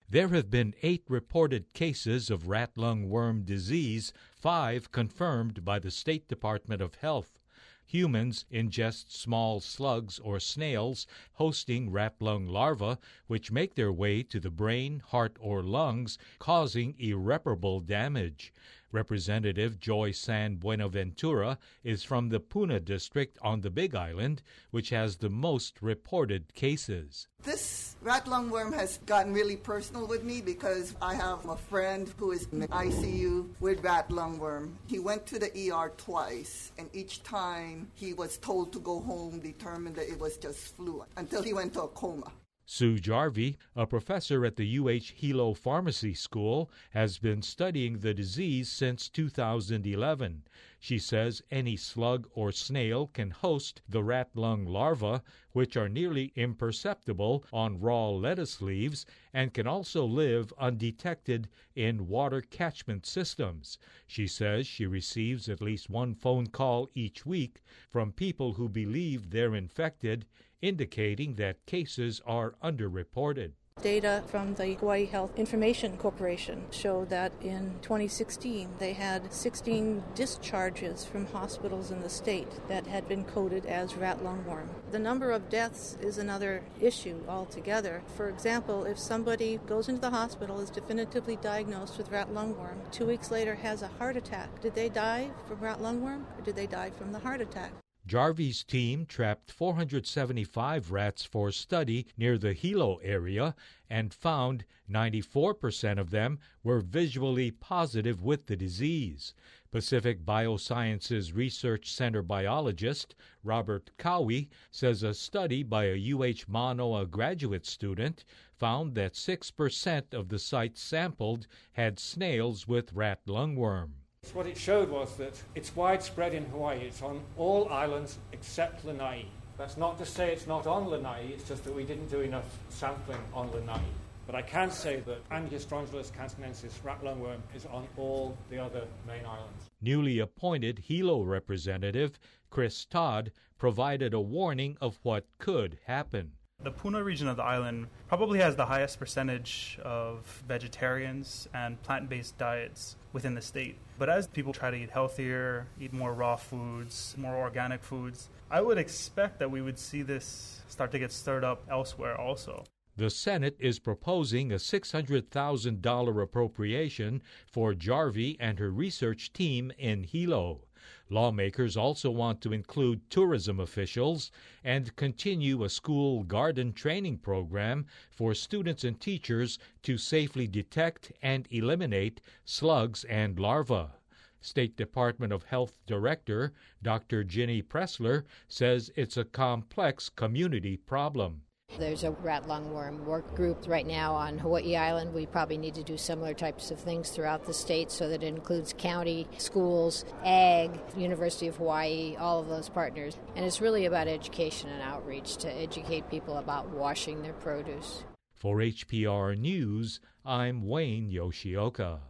There have been 8 reported cases of rat lungworm disease, 5 confirmed by the State Department of Health. Humans ingest small slugs or snails hosting rat lung larvae, which make their way to the brain, heart, or lungs, causing irreparable damage. Representative Joy San Buenaventura is from the Puna district on the Big Island, which has the most reported cases. This rat lungworm has gotten really personal with me because I have a friend who is in the ICU with rat lungworm. He went to the ER twice, and each time he was told to go home, determined that it was just flu, until he went to a coma. Sue Jarvie, a professor at the UH Hilo Pharmacy School, has been studying the disease since 2011. She says any slug or snail can host the rat lung larvae, which are nearly imperceptible on raw lettuce leaves and can also live undetected in water catchment systems. She says she receives at least one phone call each week from people who believe they're infected, indicating that cases are underreported. Data from the Hawaii Health Information Corporation showed that in 2016 they had 16 discharges from hospitals in the state that had been coded as rat lungworm. The number of deaths is another issue altogether. For example, if somebody goes into the hospital, is definitively diagnosed with rat lungworm, 2 weeks later has a heart attack, did they die from rat lungworm or did they die from the heart attack? Jarvie's team trapped 475 rats for study near the Hilo area and found 94% of them were visually positive with the disease. Pacific Biosciences Research Center biologist Robert Cowie says a study by a UH Manoa graduate student found that 6% of the sites sampled had snails with rat lungworm. What it showed was that it's widespread in Hawaii. It's on all islands except Lanai. That's not to say it's not on Lanai, it's just that we didn't do enough sampling on Lanai. But I can say that Angiostrongylos cantonensis rat lungworm is on all the other main islands. Newly appointed Hilo representative Chris Todd provided a warning of what could happen. The Puna region of the island probably has the highest percentage of vegetarians and plant-based diets within the state. But as people try to eat healthier, eat more raw foods, more organic foods, I would expect that we would see this start to get stirred up elsewhere also. The Senate is proposing a $600,000 appropriation for Jarvie and her research team in Hilo. Lawmakers also want to include tourism officials and continue a school garden training program for students and teachers to safely detect and eliminate slugs and larvae. State Department of Health Director Dr. Ginny Pressler says it's a complex community problem. There's a rat lungworm work group right now on Hawaii Island. We probably need to do similar types of things throughout the state so that it includes county, schools, ag, University of Hawaii, all of those partners. And it's really about education and outreach to educate people about washing their produce. For HPR News, I'm Wayne Yoshioka.